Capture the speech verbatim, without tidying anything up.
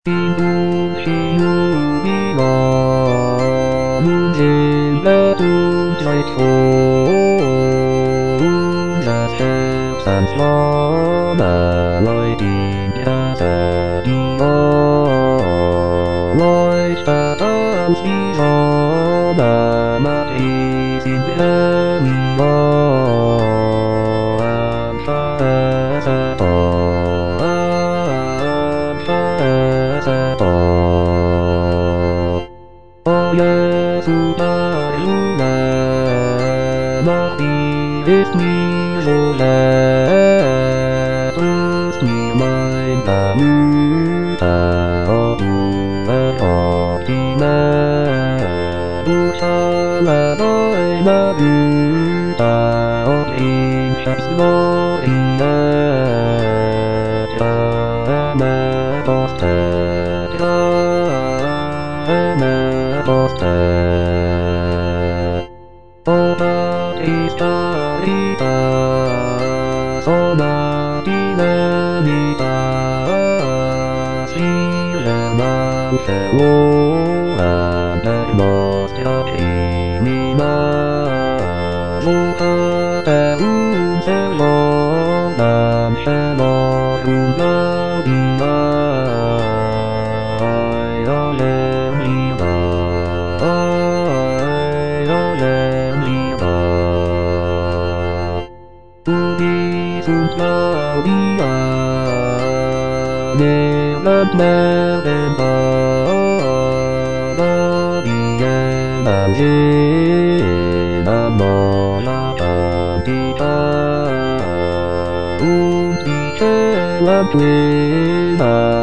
시우시우비가 문제가 두절초 자색산서나 lối tìm ra ra đi lối xa tâm si gió mà mà thì xin biết mi am pha sa to am pha sa to o Jesu Maria Maria with me Roletus mi mein Muta o du optime Usala noi Maria o in Gloria Ama posta Ama posta Oba Istarita Sona Dinamita Sile Manche Ora Nostra Primima Luca Te Uncelo Manchelo Ungavia Alleluia Alleluia Ubi sunt Claudia Nelant Melenda Diem Angela Mola Bandita Und die Celantuena